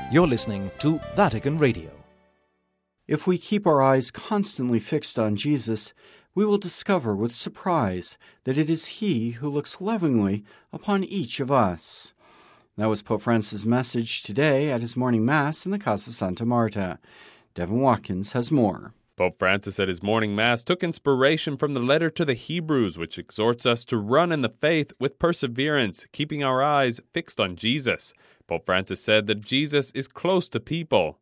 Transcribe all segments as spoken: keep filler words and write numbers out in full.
You're listening to Vatican Radio. If we keep our eyes constantly fixed on Jesus, we will discover with surprise that it is He who looks lovingly upon each of us. That was Pope Francis' message today at his morning Mass in the Casa Santa Marta. Devin Watkins has more. Pope Francis at his morning Mass took inspiration from the letter to the Hebrews, which exhorts us to run in the faith with perseverance, keeping our eyes fixed on Jesus. Pope Francis said that Jesus is close to people.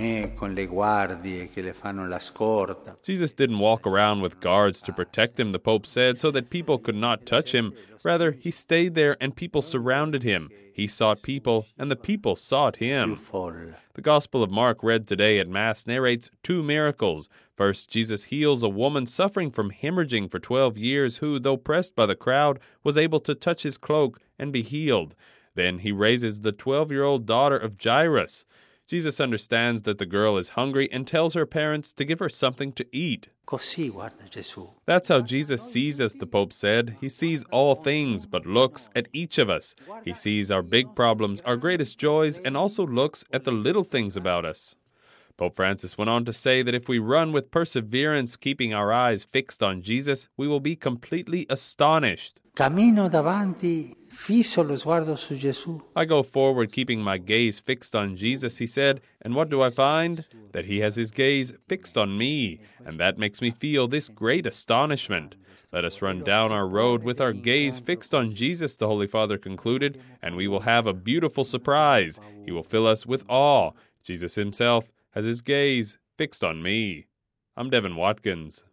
Jesus didn't walk around with guards to protect him, the Pope said, so that people could not touch him. Rather, he stayed there and people surrounded him. He sought people, and the people sought him. The Gospel of Mark read today at Mass narrates two miracles. First, Jesus heals a woman suffering from hemorrhaging for twelve years who, though pressed by the crowd, was able to touch his cloak and be healed. Then he raises the twelve-year-old daughter of Jairus. Jesus understands that the girl is hungry and tells her parents to give her something to eat. That's how Jesus sees us, the Pope said. He sees all things, but looks at each of us. He sees our big problems, our greatest joys, and also looks at the little things about us. Pope Francis went on to say that if we run with perseverance, keeping our eyes fixed on Jesus, we will be completely astonished. Cammino davanti, fisso lo sguardo su Gesù. I go forward keeping my gaze fixed on Jesus, he said, and what do I find? That he has his gaze fixed on me, and that makes me feel this great astonishment. Let us run down our road with our gaze fixed on Jesus, the Holy Father concluded, and we will have a beautiful surprise. He will fill us with awe. Jesus himself has his gaze fixed on me. I'm Devin Watkins.